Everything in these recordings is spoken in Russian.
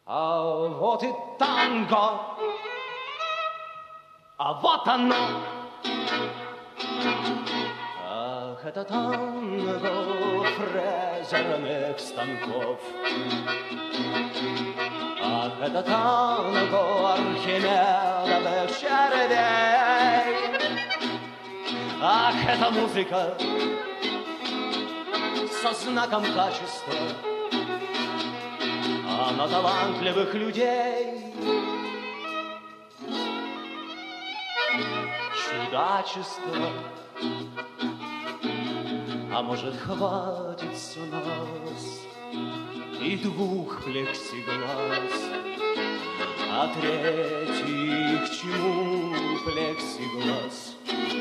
А вот и танго, а вот оно. Ах, это танго фрезерных станков. Ах, это танго архимедовых червей. Ах, это музыка со знаком качества. А на талантливых людей чудачество. А может, хватит с нас и двух плексиглаз, а третий к чему плексиглаз?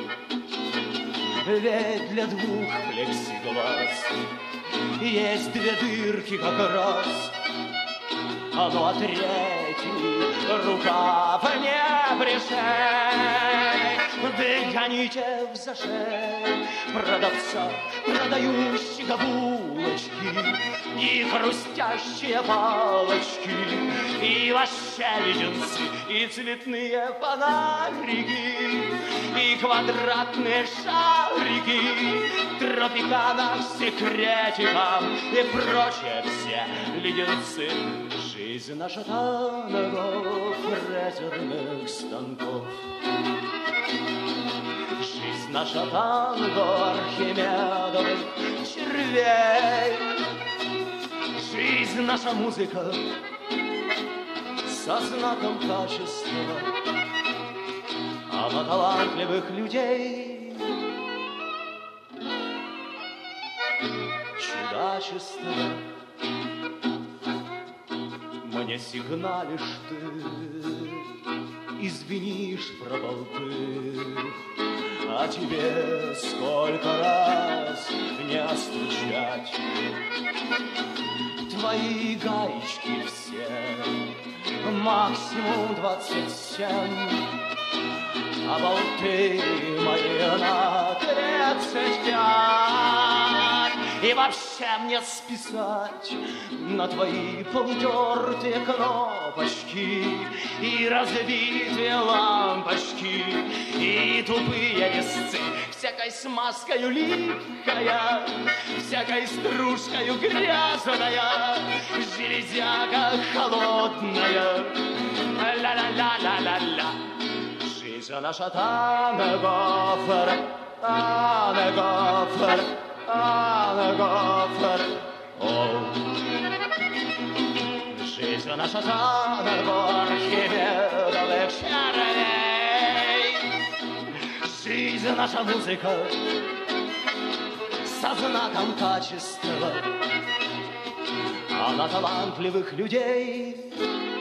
Ведь для двух плексиглаз есть две дырки как раз. А ну а третий рукав не пришей. Да гоните в зашей продавца, продающего булочки и хрустящие палочки, и вообще леденцы, и цветные фонарики, и квадратные шарики, тропиканам, секретикам и прочие все леденцы. Жизнь наша танго фрезерных станков. Жизнь наша танго архимедовых червей. Жизнь наша музыка со знаком качества. А на талантливых людей чудачество. Мне сигналишь ты, извинишь про болты, а тебе сколько раз не остучать. Твои гаечки все максимум 27, а болты мои на 35. И вообще мне списать на твои полутертые кнопочки и разбитые лампочки и тупые резцы всякой смазкою липкая, всякой стружкою грязная, железяка холодная. Ла-ла-ла-ла-ла-ла. Жизнь наша танго, танго, танго, жизнь наша танго архимедовых червей. Жизнь наша музыка со знаком качества. А на талантливых людей